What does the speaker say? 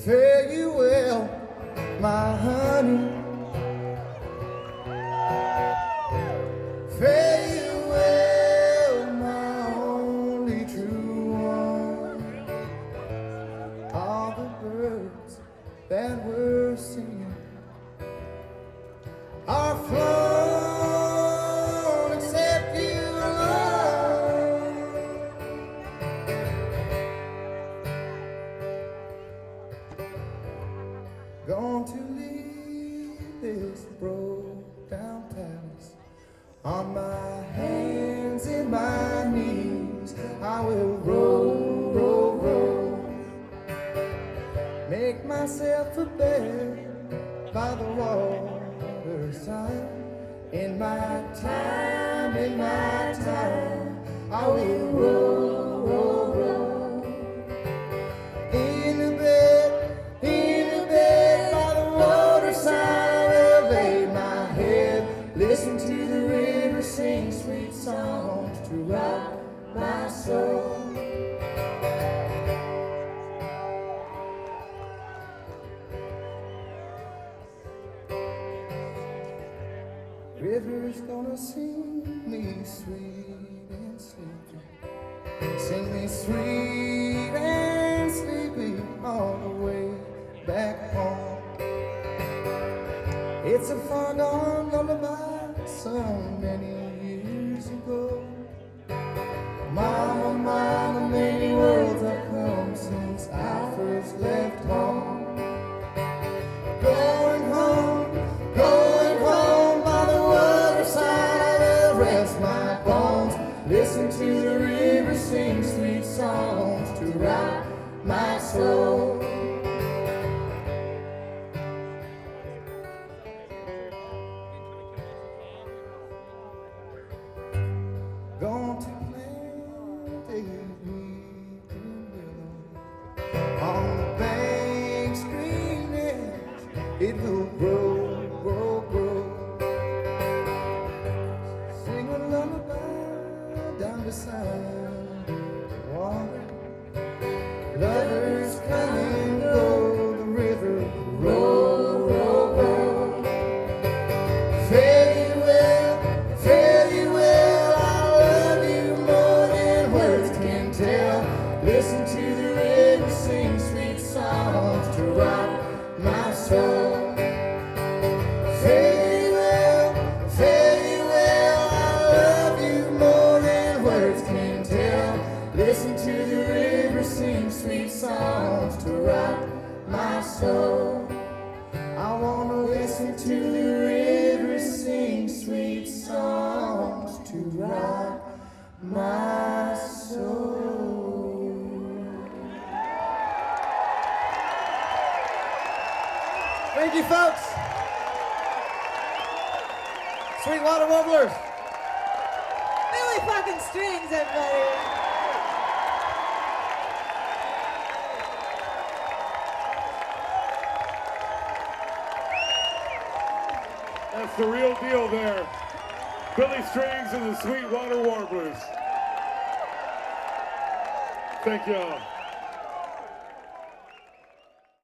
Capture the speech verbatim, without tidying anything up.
fare you well, my honey. Fare you well, my only true one. All the birds that were singing are flown except you alone. Gone to leave this broke down palace. On my hands and my knees I will roll, roll, roll. Make myself a bed by the waterside. In my time, in my time, I will roll, roll, roll. In a bed, in a bed by the waterside, I will lay my head, listen to the river sing sweet songs to rock my soul. River's gonna sing me sweet and sleepy, sing me sweet and sleepy all the way back home. It's a far gone lullaby so many years ago. Mama, mama, many worlds have come since I first left home. Going home, going home by the waterside, I will rest my bones, listen to the river sing sweet songs to rock my soul. Going to plant a weeping willow on the bank's green edge. It will grow, grow, grow. Sing a lullaby down beside the water. Lovers come and go, the river roll, roll, roll. Fare you well, fare you well, I love you more than words can tell. Listen to the river sing sweet songs to rock my soul. Fare you well, fare you well, I love you more than words can tell. Listen to the river sing sweet songs to rock my soul. I wanna listen to the river sing sweet songs to rock my soul. Thank you, folks. Sweetwater Warblers. Billy fucking Strings, everybody. That's the real deal there. Billy Strings and the Sweetwater Warblers. Thank y'all.